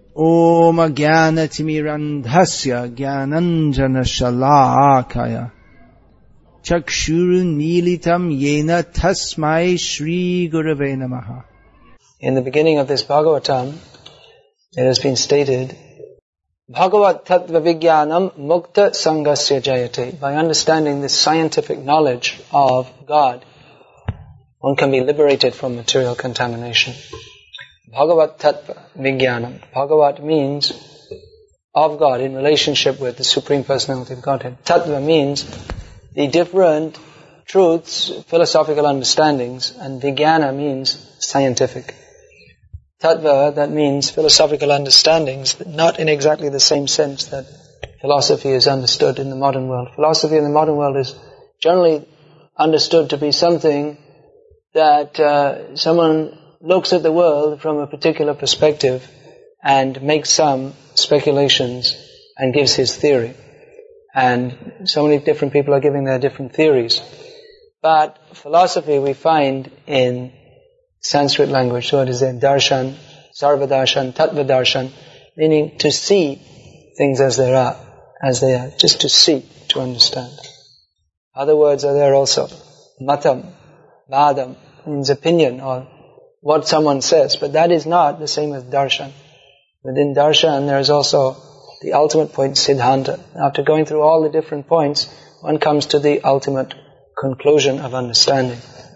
Om Jnanatimirandhasya Jnananjana Shalakaya Chakshuru Militam Yena Tasmai Shri Gurave Namaha. In the beginning of this Bhagavatam, it has been stated, Bhagavat Tattva Vijnanam Mukta Sangasya Jayate. By understanding this scientific knowledge of God, one can be liberated from material contamination. Bhagavat Tattva Vijnanam. Bhagavat means of God in relationship with the Supreme Personality of Godhead. Tattva means the different truths, philosophical understandings, and Vijnana means scientific. Tattva, that means philosophical understandings, but not in exactly the same sense that philosophy is understood in the modern world. Philosophy in the modern world is generally understood to be something that someone looks at the world from a particular perspective and makes some speculations and gives his theory. And so many different people are giving their different theories. But philosophy we find in Sanskrit language, so it is a darshan, sarvadarshan, tattva darshan, meaning to see things as they are, just to see, to understand. Other words are there also. Matam, vadam, means opinion or what someone says, but that is not the same as darshan. Within darshan there is also the ultimate point, siddhanta. After going through all the different points, one comes to the ultimate conclusion of understanding.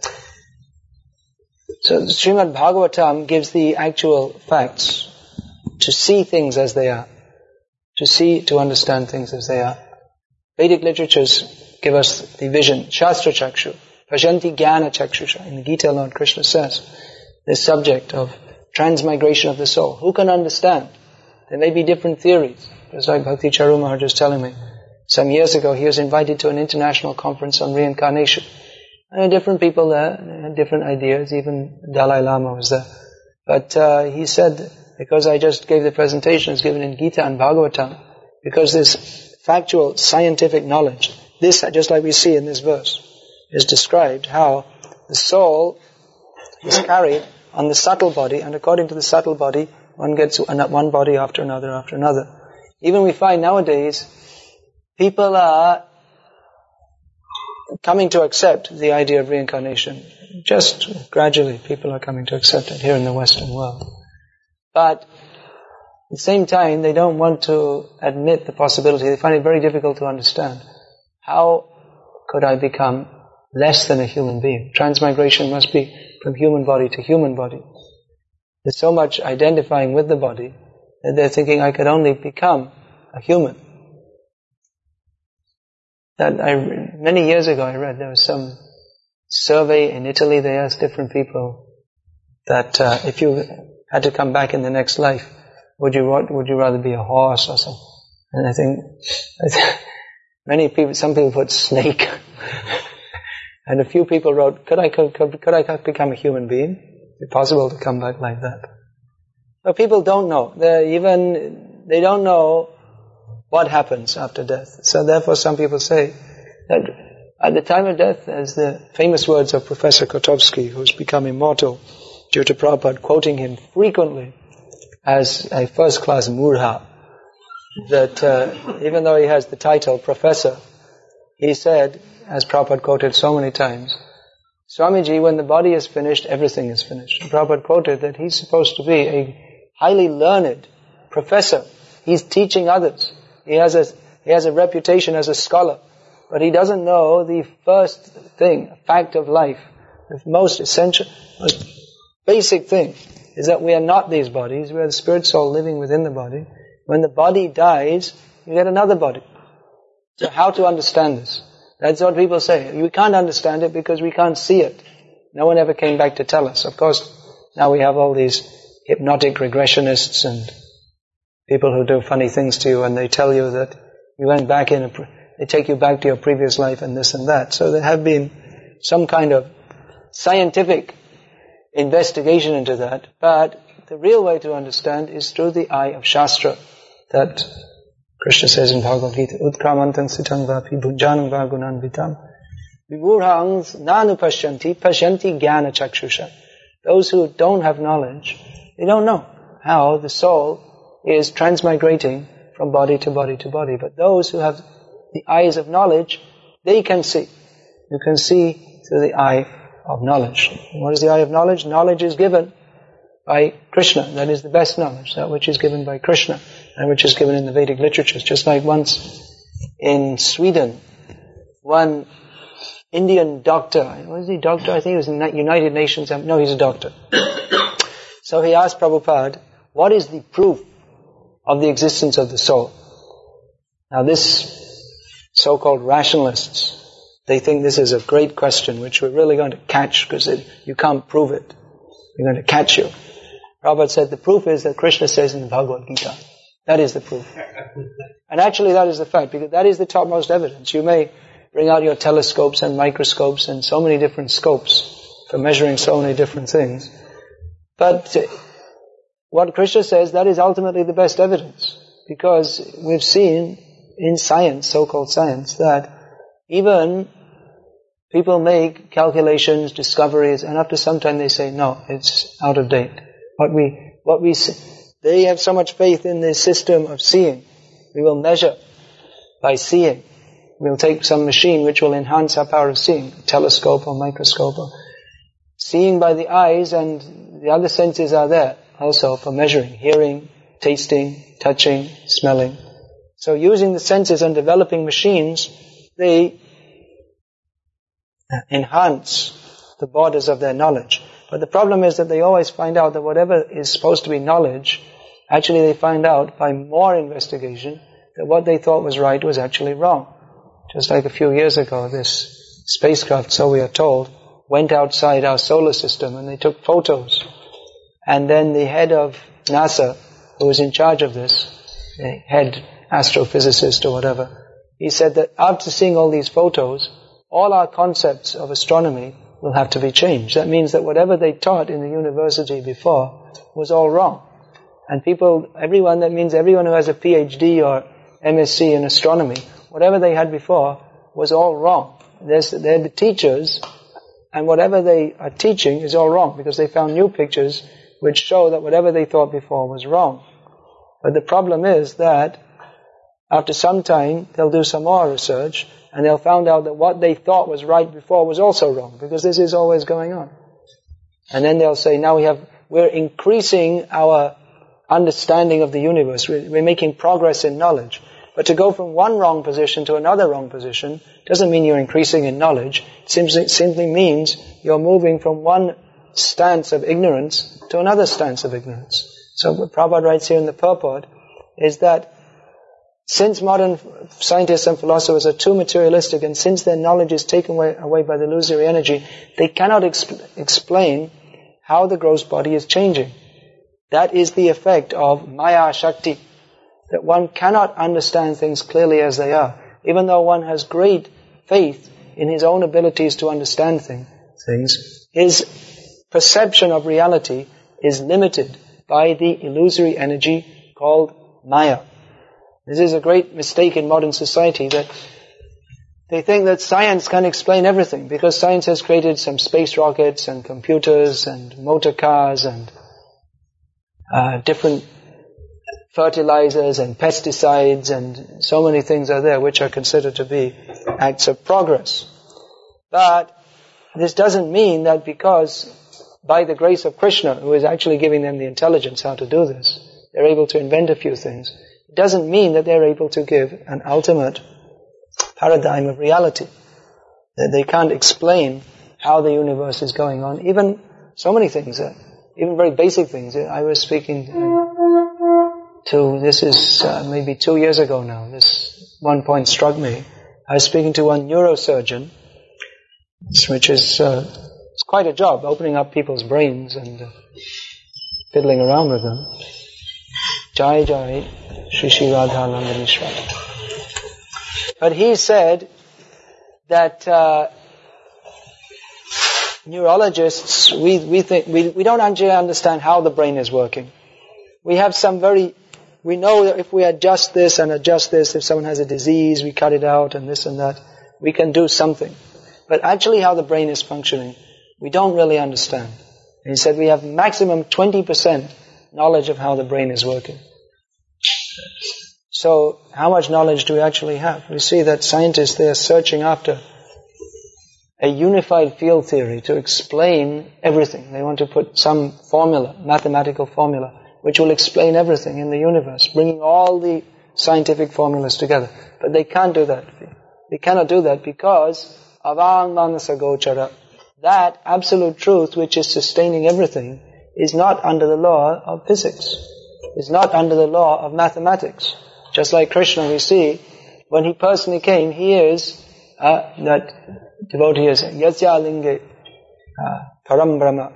So Srimad Bhagavatam gives the actual facts, to see things as they are, to understand things as they are. Vedic literatures give us the vision, Shastra Chakshu, Pashanti Jnana Chakshusha. In the Gita, Lord Krishna says, this subject of transmigration of the soul. Who can understand? There may be different theories. Just like Bhakti Charu Maharaj was telling me, some years ago he was invited to an international conference on reincarnation. And there were different people there, they had different ideas, even Dalai Lama was there. But he said, because I just gave the presentation, it's given in Gita and Bhagavatam, because this factual, scientific knowledge, this, just like we see in this verse, is described how the soul is carried on the subtle body, and according to the subtle body, one gets one body after another after another. Even we find nowadays, people are coming to accept the idea of reincarnation. Just gradually, people are coming to accept it here in the Western world. But at the same time, they don't want to admit the possibility. They find it very difficult to understand. How could I become less than a human being? Transmigration must be from human body to human body. There's so much identifying with the body that they're thinking, I could only become a human. Many years ago I read there was some survey in Italy. They asked different people that if you had to come back in the next life, would you rather be a horse or something? And I think some people put snake, and a few people wrote, could I become a human being? Is it possible to come back like that? But people don't know. They don't know what happens after death. So therefore some people say that at the time of death, as the famous words of Professor Kotovsky, who's become immortal due to Prabhupada quoting him frequently as a first-class murha, that even though he has the title Professor, he said, as Prabhupada quoted so many times, Swamiji, when the body is finished, everything is finished. And Prabhupada quoted that he's supposed to be a highly learned professor. He's teaching others. He has a reputation as a scholar, but he doesn't know the first thing, fact of life. The most essential, most basic thing is that we are not these bodies. We are the spirit soul living within the body. When the body dies, you get another body. So how to understand this? That's what people say. We can't understand it because we can't see it. No one ever came back to tell us. Of course, now we have all these hypnotic regressionists and people who do funny things to you, and they tell you that you went back they take you back to your previous life and this and that. So there have been some kind of scientific investigation into that, but the real way to understand is through the eye of Shastra, that Krishna says in Bhagavad Gita, Utkramantam sitang vapi bhunjanam vagunan vitam vibhurhangs nanu pashyanti jnana chakshusha. Those who don't have knowledge, they don't know how the soul is transmigrating from body to body to body. But those who have the eyes of knowledge, they can see. You can see through the eye of knowledge. What is the eye of knowledge? Knowledge is given by Krishna. That is the best knowledge, that which is given by Krishna and which is given in the Vedic literatures. Just like once in Sweden, one Indian doctor, was he doctor? I think he was in United Nations. No, he's a doctor. So he asked Prabhupada, what is the proof of the existence of the soul? Now this so-called rationalists, they think this is a great question which we're really going to catch because you can't prove it. We're going to catch you. Prabhupada said the proof is that Krishna says in the Bhagavad Gita. That is the proof. And actually that is the fact, because that is the topmost evidence. You may bring out your telescopes and microscopes and so many different scopes for measuring so many different things. But what Krishna says, that is ultimately the best evidence. Because we've seen in science, so-called science, that even people make calculations, discoveries, and after some time they say, no, it's out of date. What we see, they have so much faith in this system of seeing. We will measure by seeing. We'll take some machine which will enhance our power of seeing, a telescope or microscope. Or seeing by the eyes, and the other senses are there also for measuring, hearing, tasting, touching, smelling. So using the senses and developing machines, they enhance the borders of their knowledge. But the problem is that they always find out that whatever is supposed to be knowledge, actually they find out by more investigation that what they thought was right was actually wrong. Just like a few years ago, this spacecraft, so we are told, went outside our solar system and they took photos. And then the head of NASA, who was in charge of this, the head astrophysicist or whatever, he said that after seeing all these photos, all our concepts of astronomy will have to be changed. That means that whatever they taught in the university before was all wrong. And everyone who has a PhD or MSc in astronomy, whatever they had before was all wrong. They're the teachers, and whatever they are teaching is all wrong, because they found new pictures which show that whatever they thought before was wrong. But the problem is that after some time, they'll do some more research, and they'll find out that what they thought was right before was also wrong, because this is always going on. And then they'll say, now we're increasing our understanding of the universe. We're making progress in knowledge. But to go from one wrong position to another wrong position doesn't mean you're increasing in knowledge. It simply means you're moving from one stance of ignorance to another stance of ignorance. So what Prabhupada writes here in the purport is that since modern scientists and philosophers are too materialistic, and since their knowledge is taken away by the illusory energy, they cannot explain how the gross body is changing. That is the effect of Maya Shakti, that one cannot understand things clearly as they are. Even though one has great faith in his own abilities to understand things, his perception of reality is limited by the illusory energy called Maya. This is a great mistake in modern society, that they think that science can explain everything, because science has created some space rockets and computers and motor cars and different fertilizers and pesticides, and so many things are there which are considered to be acts of progress. But this doesn't mean that because by the grace of Krishna, who is actually giving them the intelligence how to do this, they're able to invent a few things. It doesn't mean that they're able to give an ultimate paradigm of reality. That they can't explain how the universe is going on. Even so many things, even very basic things. I was speaking this is maybe 2 years ago now. This one point struck me. I was speaking to one neurosurgeon, which is it's quite a job, opening up people's brains and fiddling around with them. Jai Jai Shri Shri Radhananda Mishra. But he said that neurologists, we think we don't actually understand how the brain is working. We know that if we adjust this and adjust this, if someone has a disease, we cut it out and this and that, we can do something. But actually how the brain is functioning, we don't really understand. And he said we have maximum 20% knowledge of how the brain is working. So, how much knowledge do we actually have? We see that scientists, they are searching after a unified field theory to explain everything. They want to put some formula, mathematical formula, which will explain everything in the universe, bringing all the scientific formulas together. But they can't do that. They cannot do that because avang manasa gochara, that absolute truth which is sustaining everything, is not under the law of physics. Is not under the law of mathematics. Just like Krishna, we see, when he personally came, he is that devotee is yasya linge param brahma.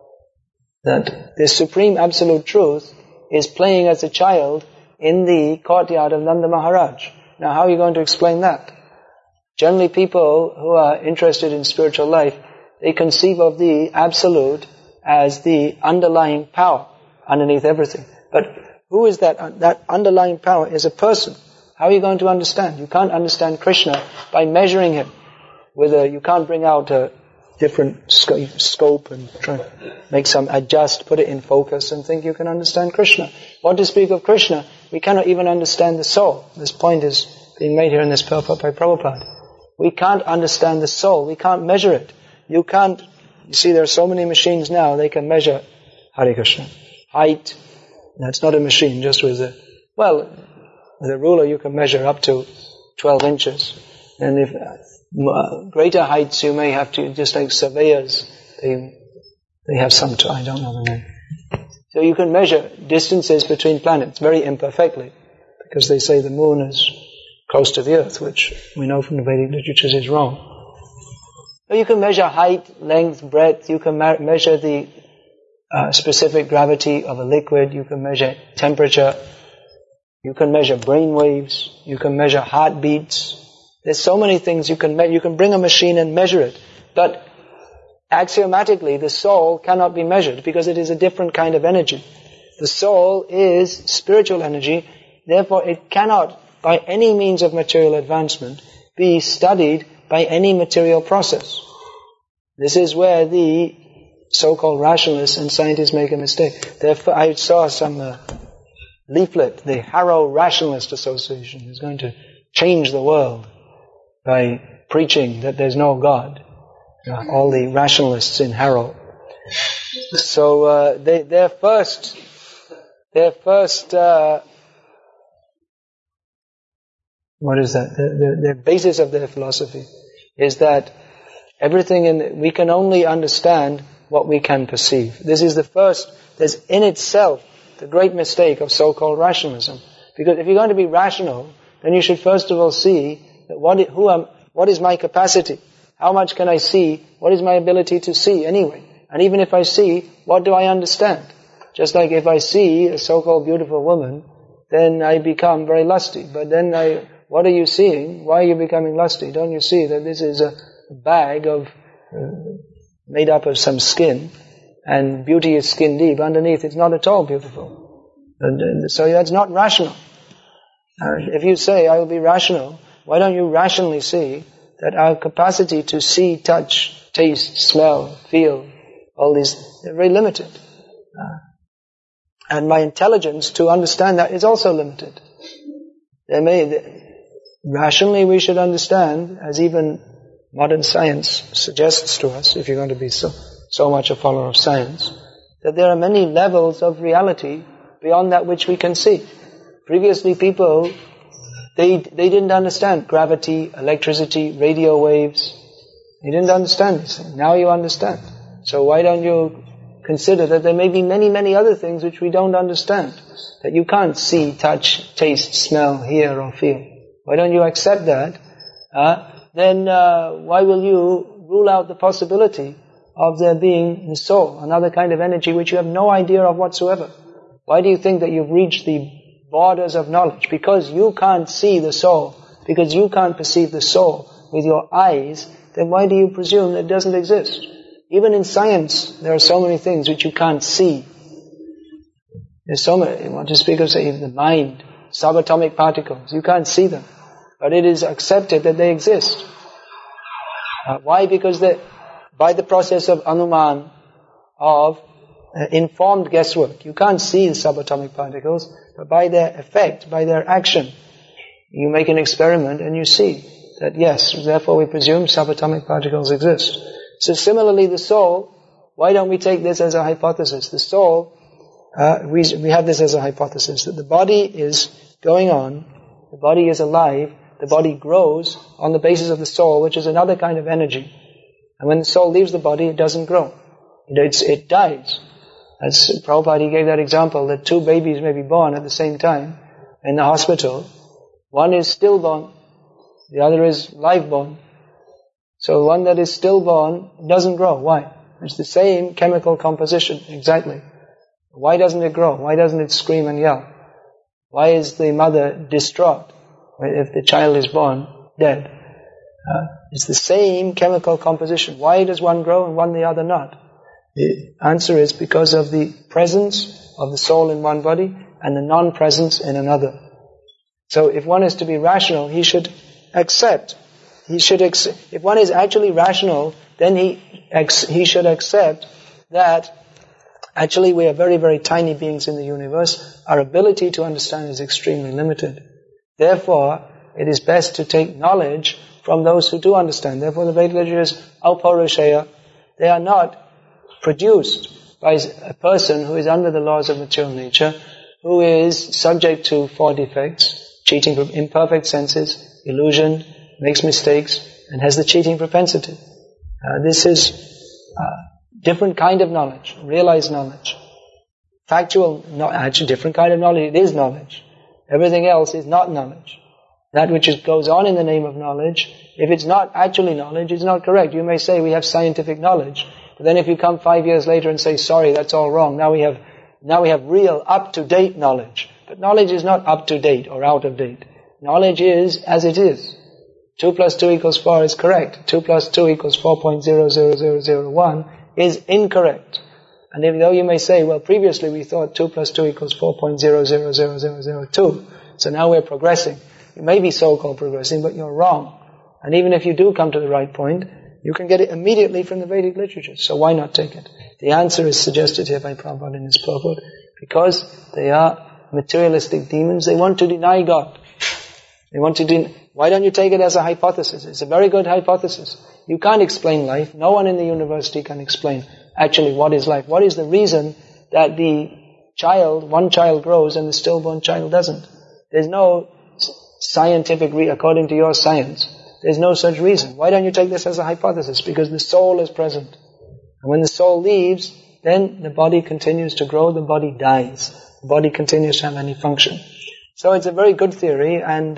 That the supreme absolute truth is playing as a child in the courtyard of Nanda Maharaj. Now how are you going to explain that? Generally people who are interested in spiritual life, they conceive of the absolute as the underlying power underneath everything. But who is that? That underlying power is a person. How are you going to understand? You can't understand Krishna by measuring him. You can't bring out a different scope and try to make some adjust, put it in focus and think you can understand Krishna. What to speak of Krishna? We cannot even understand the soul. This point is being made here in this purport by Prabhupada. We can't understand the soul. We can't measure it. You see there are so many machines now, they can measure Hare Krishna. Height, that's not a machine, just with a ruler you can measure up to 12 inches. And if greater heights you may have to, just like surveyors, they have some, I don't know the name. So you can measure distances between planets very imperfectly, because they say the moon is close to the earth, which we know from the Vedic literatures is wrong. So you can measure height, length, breadth, you can measure the specific gravity of a liquid, you can measure temperature, you can measure brain waves, you can measure heartbeats. There's so many things you can measure. You can bring a machine and measure it. But axiomatically, the soul cannot be measured because it is a different kind of energy. The soul is spiritual energy, therefore it cannot, by any means of material advancement, be studied by any material process. This is where the so-called rationalists and scientists make a mistake. Therefore, I saw some leaflet, the Harrow Rationalist Association is going to change the world by preaching that there's no God. All the rationalists in Harrow. So their first what is that? The basis of their philosophy is that we can only understand what we can perceive. This is there's in itself the great mistake of so-called rationalism. Because if you're going to be rational, then you should first of all see that what is my capacity? How much can I see? What is my ability to see anyway? And even if I see, what do I understand? Just like if I see a so-called beautiful woman, then I become very lusty. But then what are you seeing? Why are you becoming lusty? Don't you see that this is a bag made up of some skin, and beauty is skin deep. Underneath it's not at all beautiful. So that's not rational. If you say, I will be rational, why don't you rationally see that our capacity to see, touch, taste, smell, feel, all these, they're very limited. And my intelligence to understand that is also limited. Rationally we should understand, as even modern science suggests to us, if you're going to be so much a follower of science, that there are many levels of reality beyond that which we can see. Previously people, they didn't understand gravity, electricity, radio waves. They didn't understand these things. Now you understand. So why don't you consider that there may be many, many other things which we don't understand, that you can't see, touch, taste, smell, hear or feel. Why don't you accept that? Then why will you rule out the possibility of there being the soul, another kind of energy which you have no idea of whatsoever? Why do you think that you've reached the borders of knowledge? Because you can't see the soul, because you can't perceive the soul with your eyes, then why do you presume that it doesn't exist? Even in science, there are so many things which you can't see. There's so many, you want to speak of, say, the mind, subatomic particles, you can't see them. But it is accepted that they exist. Why? Because by the process of anuman, of informed guesswork, you can't see the subatomic particles, but by their effect, by their action. You make an experiment and you see that yes, therefore we presume subatomic particles exist. So similarly the soul, why don't we take this as a hypothesis? The soul, we have this as a hypothesis, that the body is going on, the body is alive, the body grows on the basis of the soul, which is another kind of energy. And when the soul leaves the body, it doesn't grow. It dies. As Prabhupada, he gave that example, that two babies may be born at the same time in the hospital. One is stillborn, the other is live-born. So one that is stillborn doesn't grow. Why? It's the same chemical composition, exactly. Why doesn't it grow? Why doesn't it scream and yell? Why is the mother distraught if the child is born dead? It's the same chemical composition. Why does one grow and one the other not? The answer is because of the presence of the soul in one body and the non-presence in another. So if one is to be rational, he should accept. If one is actually rational, then he should accept that actually we are very, very tiny beings in the universe. Our ability to understand is extremely limited. Therefore, it is best to take knowledge from those who do understand. Therefore, the Vedic literature is Auparushaya. They are not produced by a person who is under the laws of material nature, who is subject to four defects, cheating, imperfect senses, illusion, makes mistakes, and has the cheating propensity. This is different kind of knowledge, realized knowledge. Factual, actually different kind of knowledge, it is knowledge. Everything else is not knowledge. That which goes on in the name of knowledge, if it's not actually knowledge, it's not correct. You may say we have scientific knowledge, but then if you come 5 years later and say, sorry, that's all wrong, now we have real, up-to-date knowledge. But knowledge is not up-to-date or out-of-date. Knowledge is as it is. 2 plus 2 equals 4 is correct. 2 plus 2 equals 4.00001 is incorrect. And even though you may say, well, previously we thought 2 plus 2 equals 4.0000002, so now we're progressing. You may be so-called progressing, but you're wrong. And even if you do come to the right point, you can get it immediately from the Vedic literature. So why not take it? The answer is suggested here by Prabhupada in his purport. Because they are materialistic demons, they want to deny God. Why don't you take it as a hypothesis? It's a very good hypothesis. You can't explain life. No one in the university can explain actually what is life. What is the reason that one child grows and the stillborn child doesn't? There's no scientific according to your science. There's no such reason. Why don't you take this as a hypothesis? Because the soul is present. And when the soul leaves, then the body continues to grow, the body dies. The body continues to have any function. So it's a very good theory, and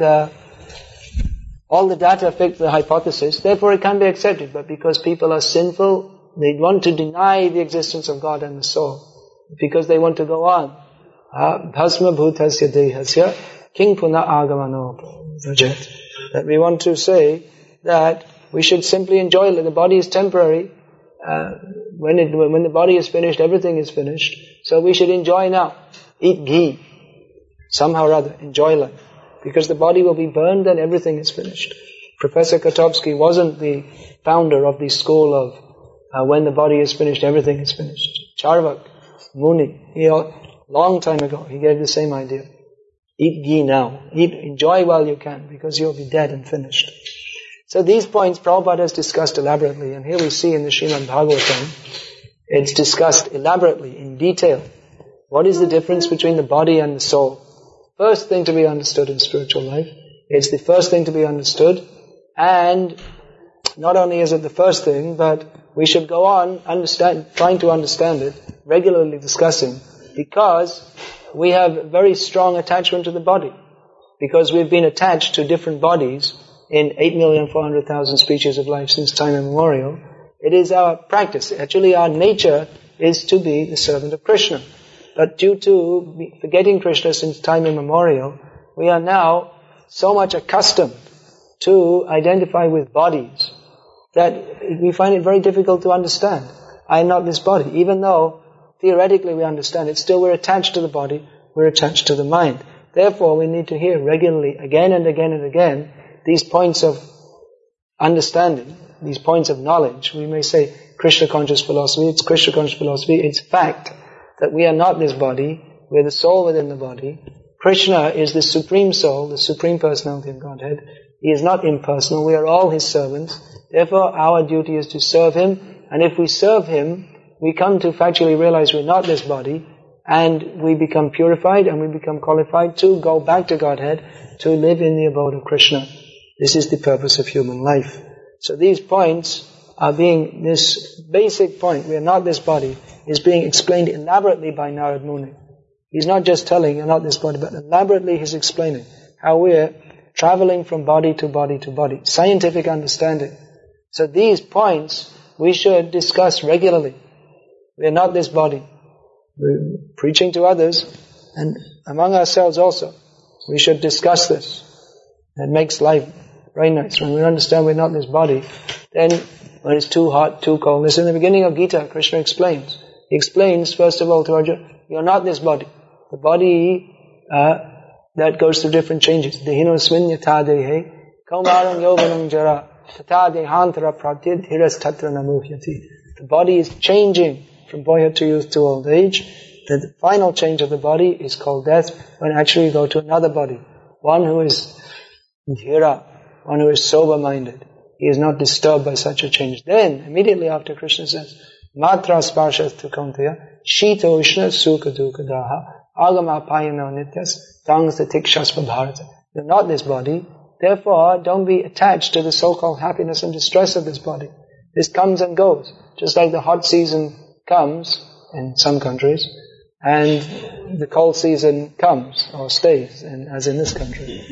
all the data fit the hypothesis, therefore it can be accepted. But because people are sinful, they want to deny the existence of God and the soul. Because they want to go on. Bhasma bhutasya dehasya king puna agamano vrajet. That we want to say that we should simply enjoy it. The body is temporary. When the body is finished, everything is finished. So we should enjoy now. Eat ghee. Somehow or other, enjoy life. Because the body will be burned and everything is finished. Professor Kotovsky wasn't the founder of the school of when the body is finished, everything is finished. Charvak, Muni, long time ago, he gave the same idea. Eat ghee now. Enjoy while you can, because you'll be dead and finished. So these points Prabhupada has discussed elaborately, and here we see in the Srimad Bhagavatam, it's discussed elaborately, in detail. What is the difference between the body and the soul? First thing to be understood in spiritual life. It's the first thing to be understood, and not only is it the first thing, but we should go on trying to understand it, regularly discussing, because we have very strong attachment to the body. Because we've been attached to different bodies in 8,400,000 species of life since time immemorial. It is our practice. Actually, our nature is to be the servant of Krishna. But due to forgetting Krishna since time immemorial, we are now so much accustomed to identify with bodies that we find it very difficult to understand. I am not this body. Even though theoretically we understand it, still we're attached to the body, we're attached to the mind. Therefore, we need to hear regularly, again and again and again, these points of understanding, these points of knowledge. We may say Krishna conscious philosophy, it's Krishna conscious philosophy, it's fact that we are not this body, we're the soul within the body, Krishna is the Supreme Soul, the Supreme Personality of Godhead. He is not impersonal. We are all His servants. Therefore, our duty is to serve Him. And if we serve Him, we come to factually realize we're not this body, and we become purified and we become qualified to go back to Godhead, to live in the abode of Krishna. This is the purpose of human life. So these points are being, this basic point, we are not this body, is being explained elaborately by Narad Muni. He's not just telling you're not this body, but elaborately he's explaining how we're traveling from body to body to body. Scientific understanding. So these points we should discuss regularly. We are not this body. We're preaching to others, and among ourselves also. We should discuss this. It makes life very nice. When we understand we're not this body, then when it's too hot, too cold. This in the beginning of Gita, Krishna explains. He explains, first of all, to Arjuna, you're not this body. The body that goes through different changes. Dehino svinyata dehe, kaumarang yovanam jara, tata dehantara pratyid hiras tatra namuhyati. The body is changing from boyhood to youth to old age. The final change of the body is called death, when actually you go to another body. One who is dhira, one who is sober-minded. He is not disturbed by such a change. Then, immediately after, Krishna says, Matra sparshasthu kaunteya, shita ushna sukha dukha daha, agama payano nityas, tangsa tikshasva bharata. You're not this body, therefore don't be attached to the so-called happiness and distress of this body. This comes and goes, just like the hot season comes in some countries, and the cold season comes, or stays, as in this country.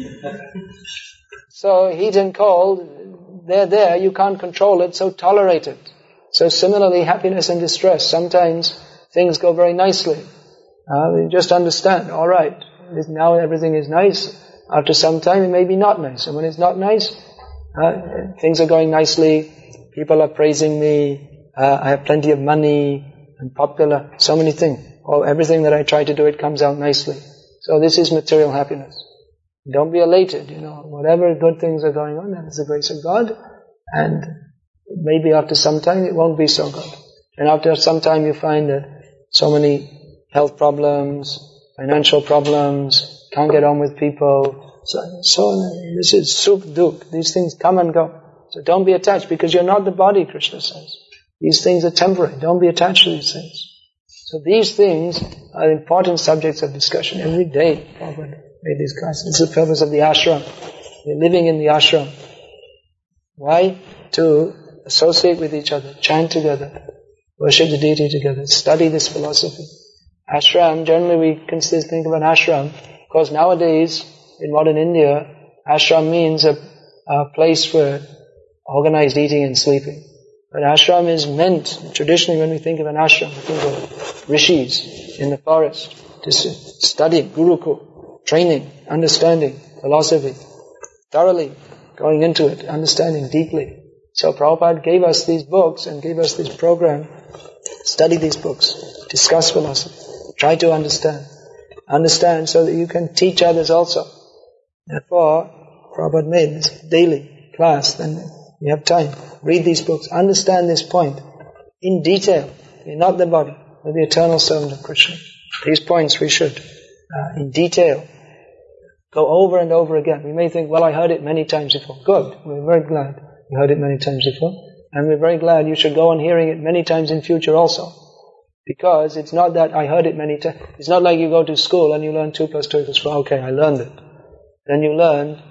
So heat and cold, they're there, you can't control it, so tolerate it. So similarly, happiness and distress, sometimes things go very nicely. You just understand, alright, now everything is nice. After some time it may be not nice. And when it's not nice, things are going nicely, people are praising me, I have plenty of money, I'm popular, so many things. Everything that I try to do, it comes out nicely. So this is material happiness. Don't be elated, whatever good things are going on, that is the grace of God, and maybe after some time it won't be so good. And after some time you find that so many health problems, financial problems, can't get on with people, so this is sukh dukh, these things come and go. So don't be attached, because you're not the body, Krishna says. These things are temporary, don't be attached to these things. So these things are important subjects of discussion every day. Prabhupada made these classes. This is the purpose of the ashram. We're living in the ashram. Why? To associate with each other, chant together, worship the deity together, study this philosophy. Ashram, generally we think of an ashram, because nowadays, in modern India, ashram means a place for organized eating and sleeping. But ashram is meant, traditionally when we think of an ashram, we think of rishis in the forest, just studying, gurukul, training, understanding, philosophy, thoroughly going into it, understanding deeply. So Prabhupada gave us these books and gave us this program, study these books, discuss philosophy, try to understand. Understand so that you can teach others also. Therefore, Prabhupada made this daily class, then you have time. Read these books, understand this point in detail. You're not the body, you're the eternal servant of Krishna. These points we should, in detail, go over and over again. We may think, well, I heard it many times before. Good, we're very glad you heard it many times before. And we're very glad you should go on hearing it many times in future also. Because it's not that I heard it many times. It's not like you go to school and you learn 2 + 2 = 4. Okay, I learned it. Then you learn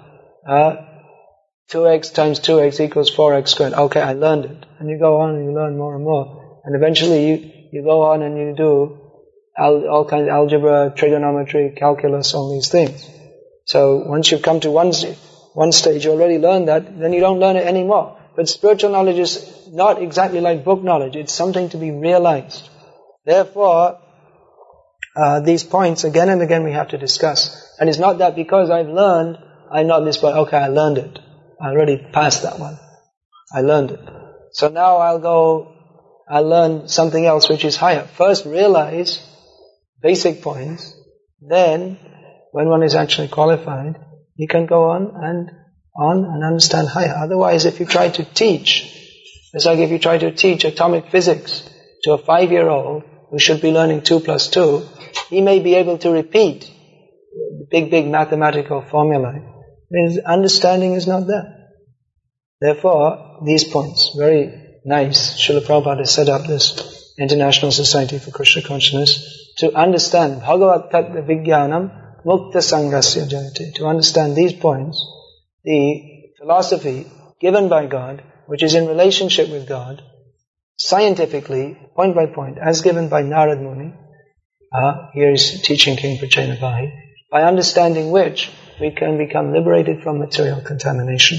2x times 2x equals 4x². Okay, I learned it. And you go on and you learn more and more. And eventually you go on and you do all kinds of algebra, trigonometry, calculus, all these things. So once you've come to one stage, you already learned that, then you don't learn it anymore. But spiritual knowledge is not exactly like book knowledge. It's something to be realized. Therefore, these points again and again we have to discuss. And it's not that because I've learned, I'm not this, but okay, I learned it. I already passed that one. I learned it. So now I'll learn something else which is higher. First realize basic points, then when one is actually qualified, you can go on and understand higher. Otherwise, if you try to teach, it's like if you try to teach atomic physics to a 5-year-old who should be learning 2 + 2, he may be able to repeat big mathematical formula, means understanding is not there. Therefore, these points, very nice. Srila Prabhupada has set up this International Society for Krishna Consciousness to understand Bhagavat Tattva Vijnanam Mukta Sangasya Jayate. To understand these points, the philosophy given by God, which is in relationship with God, scientifically, point by point, as given by Narad Muni, here is teaching King Prachenabhahi, by understanding which we can become liberated from material contamination.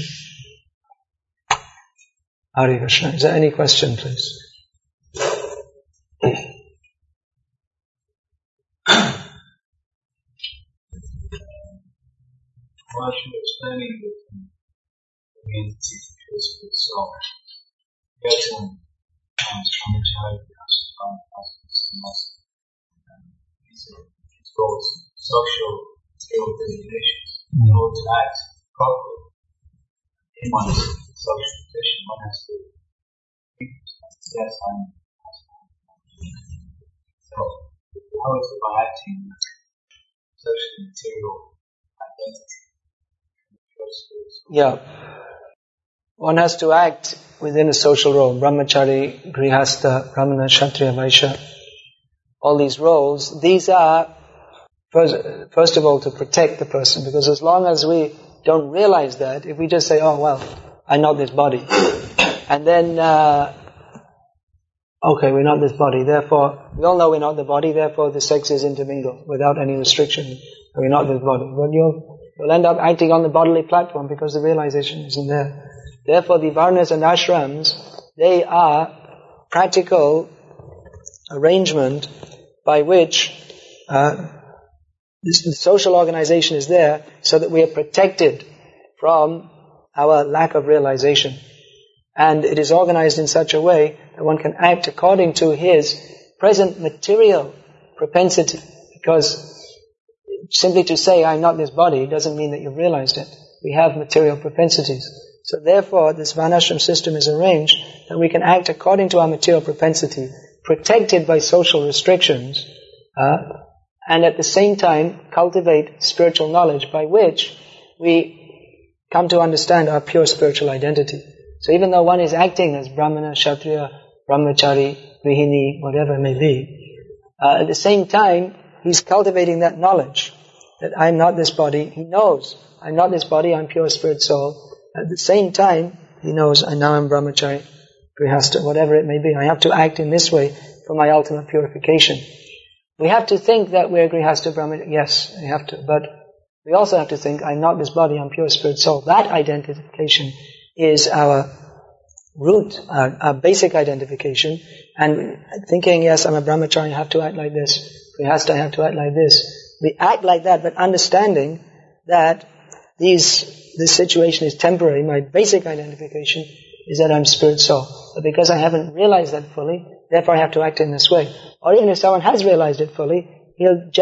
Hare Krishna. Is there any question, please? Why should explaining the entity feels for itself? Yes, and brahmachari has to find his goals, social skill designations, in order to act properly in one's social position, one has to think, yes, I'm so how is it by acting socially material identity? Yeah. One has to act within a social role. Brahmachari, Grihastha, Brahmana, Kshatriya, Vaishya. All these roles, these are, first of all, to protect the person. Because as long as we don't realize that, if we just say, oh, well, I'm not this body. And then, okay, we're not this body. Therefore, we all know we're not the body. Therefore, the sexes intermingle without any restriction. We're not this body. But you'll end up acting on the bodily platform because the realization isn't there. Therefore, the varnas and ashrams, they are practical arrangement by which the social organization is there so that we are protected from our lack of realization. And it is organized in such a way that one can act according to his present material propensity. Because simply to say, I'm not this body, doesn't mean that you've realized it. We have material propensities. So therefore, this Varnashram system is arranged that we can act according to our material propensity, protected by social restrictions, and at the same time cultivate spiritual knowledge by which we come to understand our pure spiritual identity. So even though one is acting as Brahmana, Kshatriya, Brahmachari, Grihini, whatever it may be, at the same time, he's cultivating that knowledge that I'm not this body. He knows I'm not this body, I'm pure spirit soul. At the same time, he knows now I'm Brahmachari, Grihastha, whatever it may be. I have to act in this way for my ultimate purification. We have to think that we're Grihastha, Brahmachari. Yes, we have to. But we also have to think, I'm not this body, I'm pure spirit soul. That identification is our root, our basic identification. And thinking, yes, I'm a Brahmachari, I have to act like this. Grihastha, I have to act like this. We act like that, but understanding that this situation is temporary. My basic identification is that I'm spirit soul. But because I haven't realized that fully, therefore I have to act in this way. Or even if someone has realized it fully, he'll just